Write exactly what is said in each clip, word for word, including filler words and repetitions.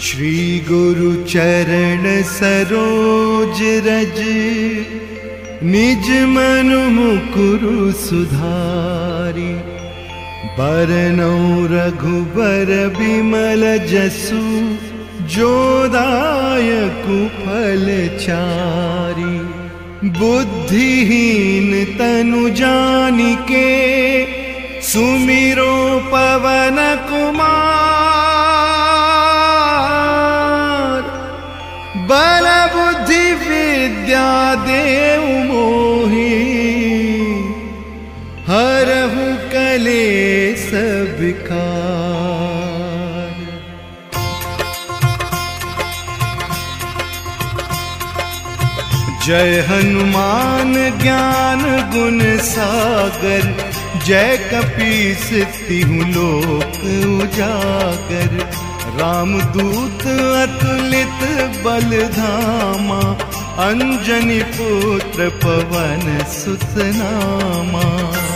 श्री गुरु चरण सरोज रज, निज मनु मुकुरु सुधारी। बरनौ रघुबर बिमल जसु, जो दायकु फल चारी। बुद्धिहीन तनु जानिके, सुमिरो पवन कुमार। बल बुद्धि विद्या देहु मोहि, हरहु कलेस विकार। जय हनुमान ज्ञान गुण सागर, जय कपीस तिहु लोक उजागर। रामदूत अतुलित बल धामा, अंजनी पुत्र पवन सुत नामा।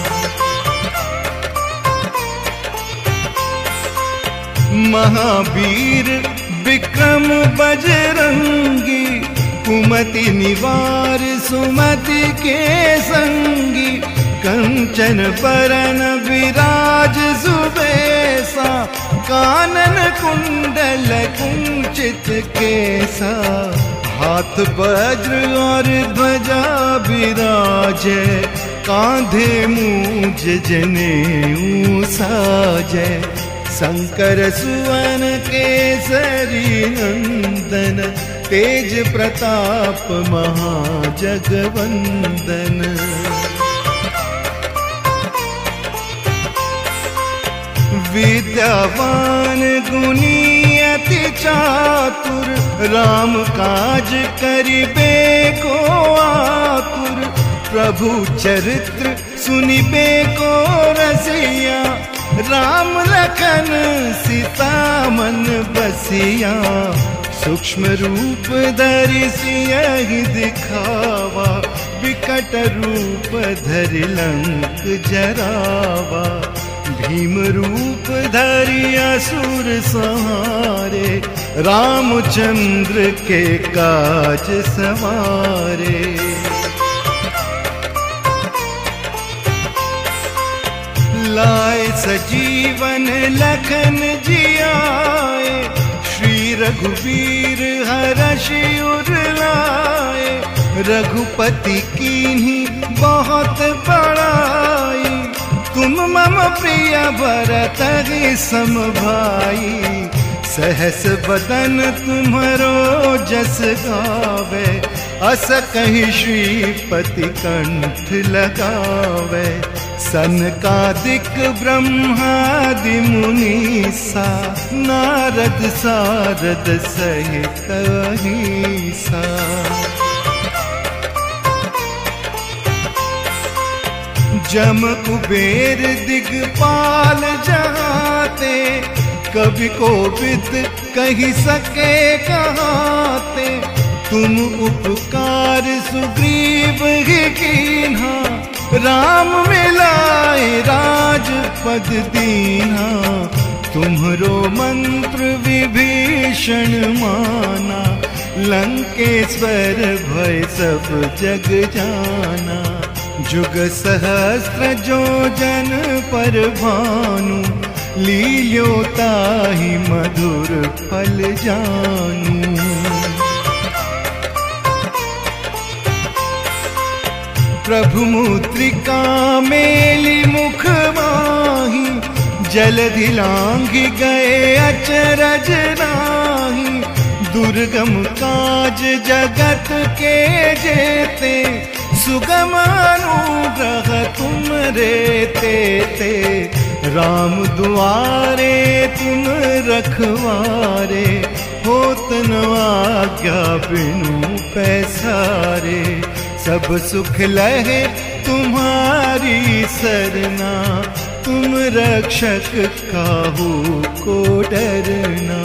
महावीर विक्रम बजरंगी, कुमति निवार सुमति के संगी। कंचन बरन विराज सुबेसा, कानन कुंडल कुंचित केसा। हाथ वज्र और ध्वजा विराजे, कांधे मूंज जनेऊ साजे। शंकर सुवन केसरी नंदन, तेज प्रताप महाजगवंदन। विद्यावान गुणी अति चातुर, राम काज करिबे को आतुर। प्रभु चरित्र सुनिबे को रसिया, राम लखन सीता मन बसिया। सूक्ष्म रूप धरि सियहि दिखावा, विकट रूप धरि लंक जरावा। भीम रूप धरि असुर संहारे, रामचंद्र के काज सवारे। लाए सजीवन लखन जियाए, श्री रघुवीर हरषि उर लाए। रघुपति कीन्ही बहुत बड़ाई, तुम मम प्रिय भरत सम भाई। सहस बदन तुम्हरो जस गावे, अस कहि श्रीपति कंठ लगावे। सनकादिक ब्रह्मादि मुनीसा, नारद सारद सहित अहीसा। जम कुबेर दिगपाल जहाते, कवि कोविद कहि सके कहाते। तुम उपकार सुग्रीव ही कीन्हा, राम मिलाए राजपद दीन्हा। तुम्हरो मंत्र विभीषण माना, लंकेश्वर भय सब जग जाना। जुग सहस्त्र जो जन पर भानु, लील्यो ताहि मधुर फल जानू। प्रभु मुद्रिका मेली मुख माही, जलधि लांघि गए अचरज नाही। दुर्गम काज जगत के जेते, सुगम अनुग्रह तुम रे तेते। राम दुआरे तुम रखवारे, होत न आज्ञा बिनु पैसारे। सब सुख लहे तुम्हारी सरना, तुम रक्षक काहू को डरना।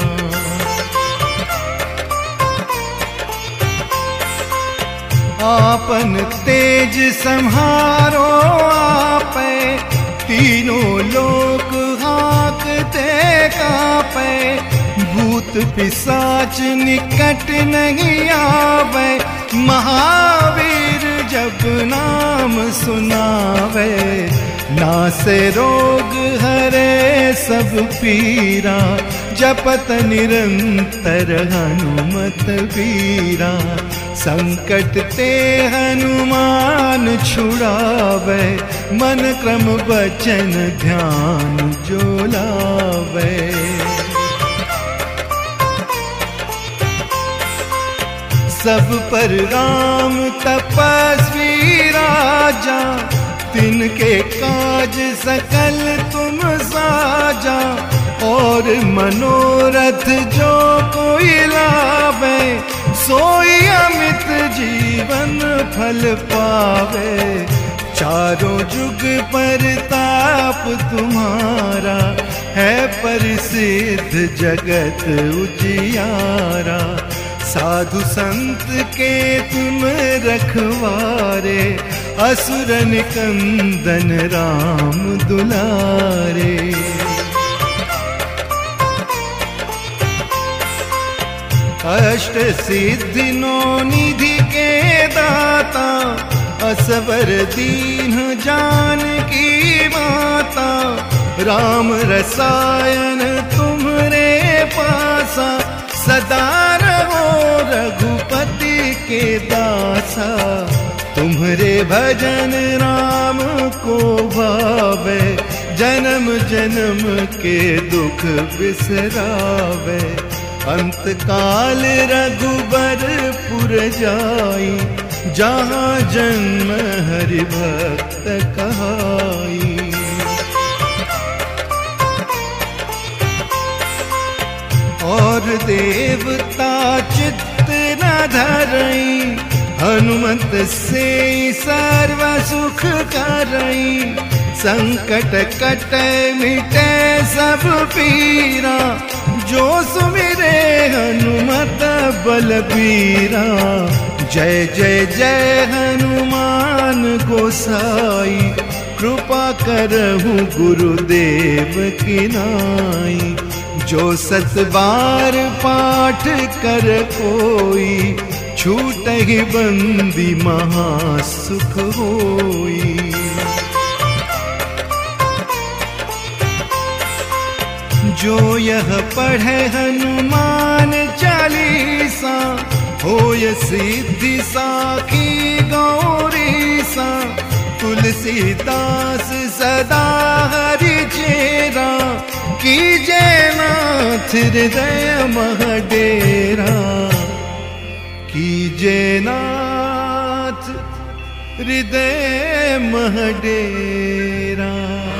आपन तेज सम्हारो आपे, तीनों लोक हाकते कापे। भूत भूत पिशाच निकट नहीं आवे, महावीर जब नाम सुनावे। नासे रोग हरे सब पीरा, जपत निरंतर हनुमत वीरा। संकट ते हनुमान छुड़ावे, मन क्रम वचन ध्यान जो लावे। सब पर राम तपस्वी राजा, तिनके काज सकल तुम साजा। और मनोरथ जो कोई लावे, सोई अमित जीवन फल पावे। चारों जुग परताप तुम्हारा, है प्रसिद्ध जगत उजियारा। साधु संत के तुम रखवारे, असुर निकंदन राम दुलारे। अष्ट सिद्धि नौ निधि के दाता, असवर दीन जानकी माता। राम रसायन तुम्हरे पासा, सदा रहो रघुपति के दासा। तुम्हरे भजन राम को भावे, जन्म जन्म के दुख बिसरावे। अंत काल रघुबरपुर जाई, जहाँ जन्म हरि भक्त कहाई। और देवता चित्त न धरई, हनुमत से सर्व सुख करई। संकट कटे मिटे सब पीरा, जो सुमिरे हनुमत बलबीरा। जय जय जय हनुमान गोसाई, कृपा करहु गुरुदेव की नाई। जो सत बार पाठ कर कोई, छूटहि बंदी महासुख होई। जो यह पढ़े हनुमान चालीसा, होय सिद्धि साखी गौरीसा। तुलसीदास सदा हरि चेरा, कीजे नाथ हृदय मह डेरा। कीजे नाथ हृदय मह डेरा।